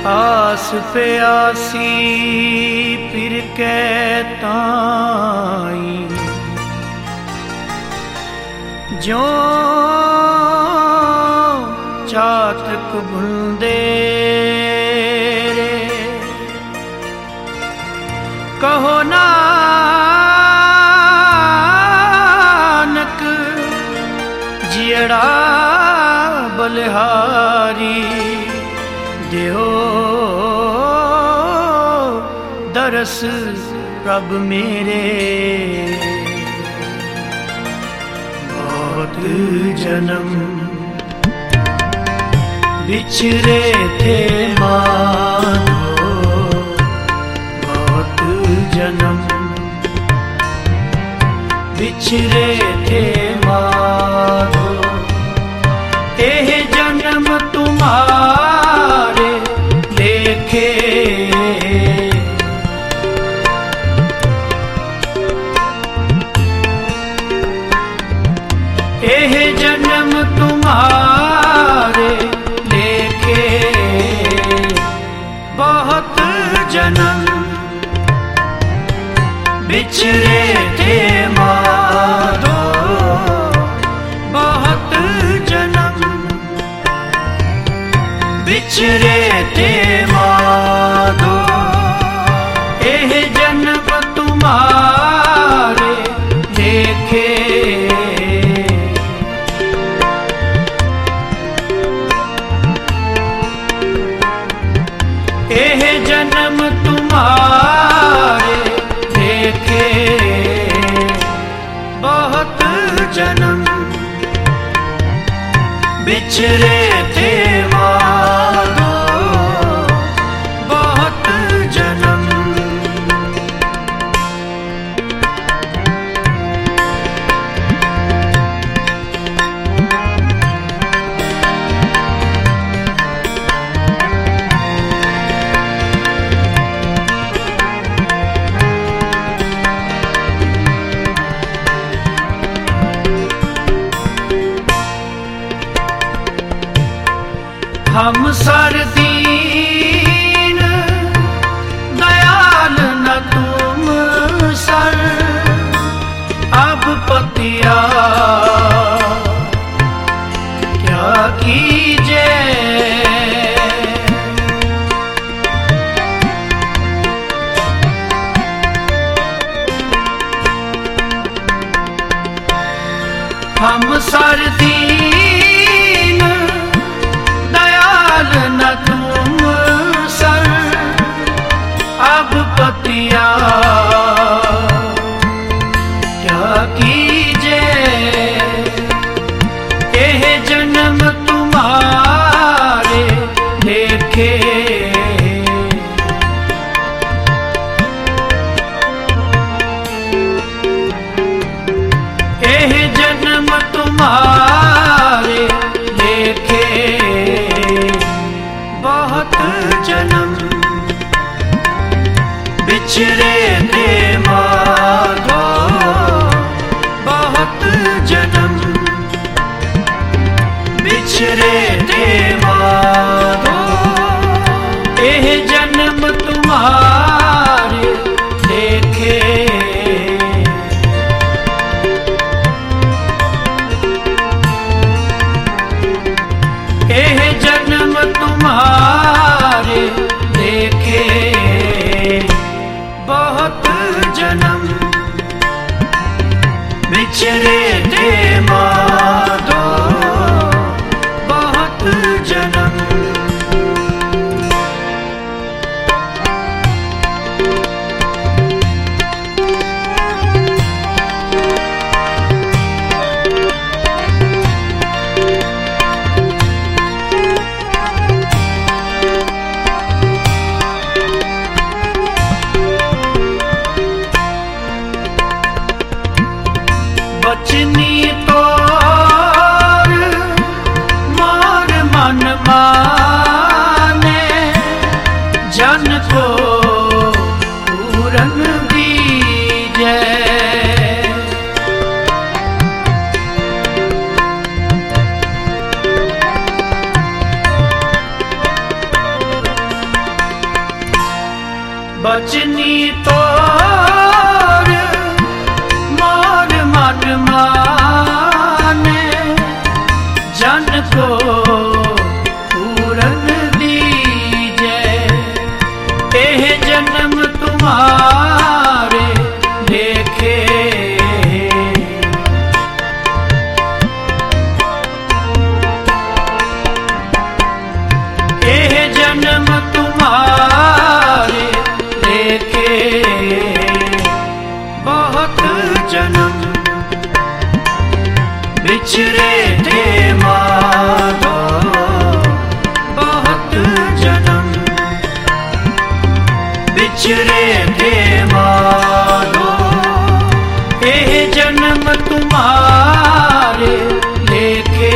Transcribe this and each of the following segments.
आस पे आसी फिर कहताई जो चातक भुंदे रे कहो नानक जियड़ा बलिहारी देहो दरस प्रभ मेरे बहुत जन्म बिछड़े थे माधो बहुत जन्म बिछड़े थे माधो एह जन्म तुम्हारे लेखे एह जन्म तुम्हारे लेखे बहुत जन्म बिछड़े थे माधो बहुत जन्म बिछड़े थे माधो एह जन्म तुम्हारे देखे एह जन्म तुम्हारे देखे बहुत जन्म बिछड़े थे माधो बहुत जन्म हम सरदीन दयाल न तुम सर अब पतिया क्या कीजे हम सरदीन न तुम सर अब पतिया क्या कीजे एह जन्म तुम्हारे लेखे एह जन्म तुम्हारे लेखे बहुत जन्म बिछड़े थे माधो बहुत जन्म बिछड़े थे माधो एह जन्म तुम्हारे देखे एह जन्म तुम्हारे देखे बहुत जन्म बिछड़े थे माधो बहुत जन्म बचनी तोर मार मन माने जन को पूरन दीजे वचनी तोर मोर मन माने, जन को पूरन दीजे। एह जन्म तुम्हारे लेखे, एह जन्म तुम्हारे लेखे। बहुत जन्म बिछड़े थे माधो, बहुत जन्म बिछड़े थे माधो। एह जन्म तुम्हारे लेखे,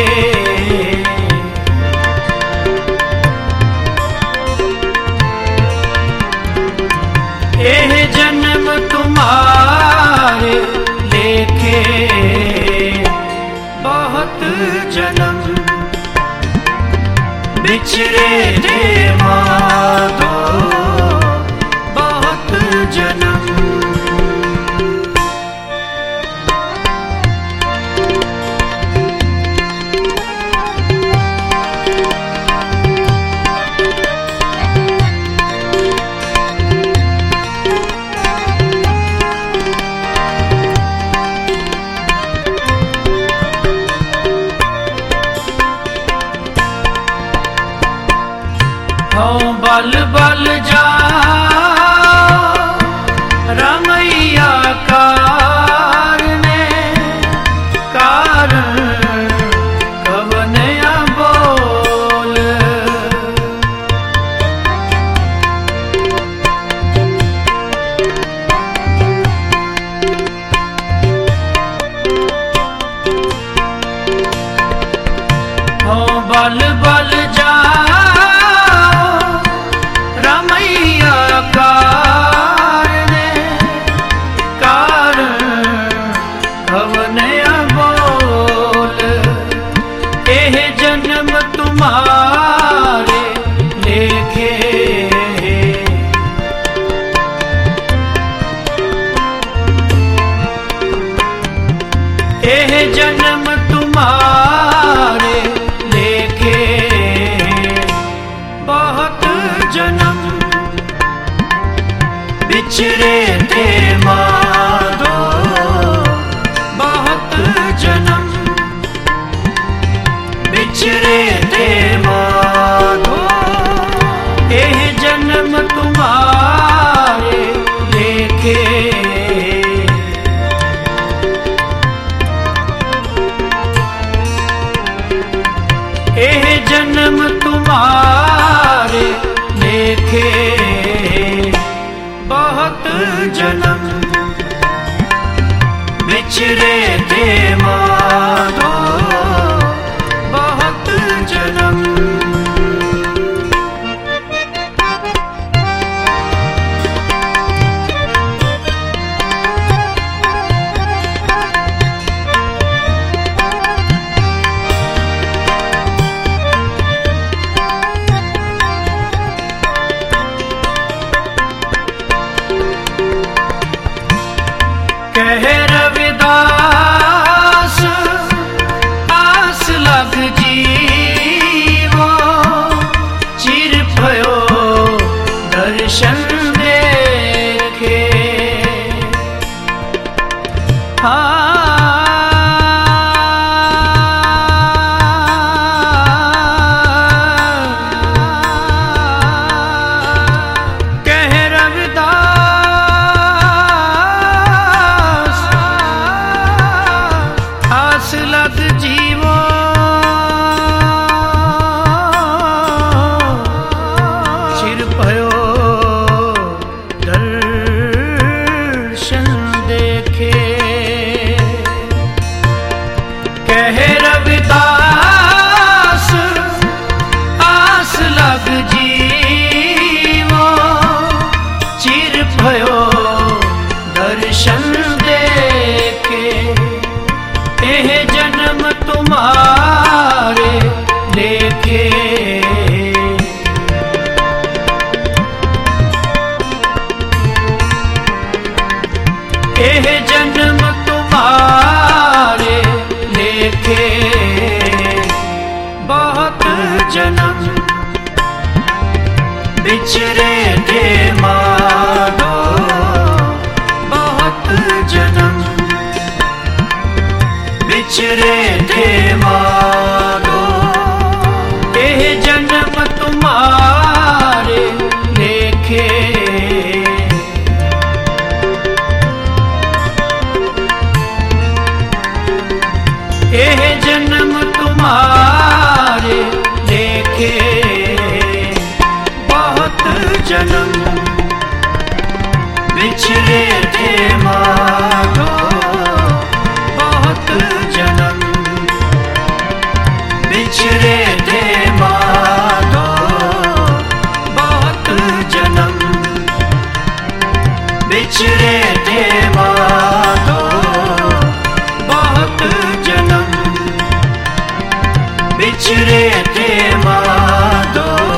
एह जन्म तुम्हारे लेखे। बहुत जन्म बिछड़े थे माधो, बहुत जन्म। हाँ बल बल जा रमैया कारने, कारण कवनया बोल। हाँ बल बल जा तुम्हारे लेखे, एह जन्म तुम्हारे लेखे। बहुत जन्म बिछड़े थे माधो, बहुत जन्म बिछड़े थे माधो। एह जन्म तुम्हारे लेखे, एह जन्म तुम्हारे लेखे। बहुत जन्म बिछड़े थे माधो, बहुत जन्म। कह रविदास आस लग जीवो, चिर भयो दर्शन देखे। कह रविदास आस लग जीवो, चिर भयो दर्शन देखे। कह रविदास आस लग जीवो, चिर भयो दर्शन देखे। एह जन्म तुम्हारे लेखे, जन्म बिछड़े थे माधो, बहुत जन्म बिछड़े थे माधो। यह जन्म तुम्हारे लेखे, यह जन्म तुम्हारे लेखे, बहुत जन्म बिछड़े थे माधो, बहुत जन्म बिछड़े थे माधो, बहुत जन्म बिछड़े थे माधो, बहुत जन्म बिछड़े थे माधो।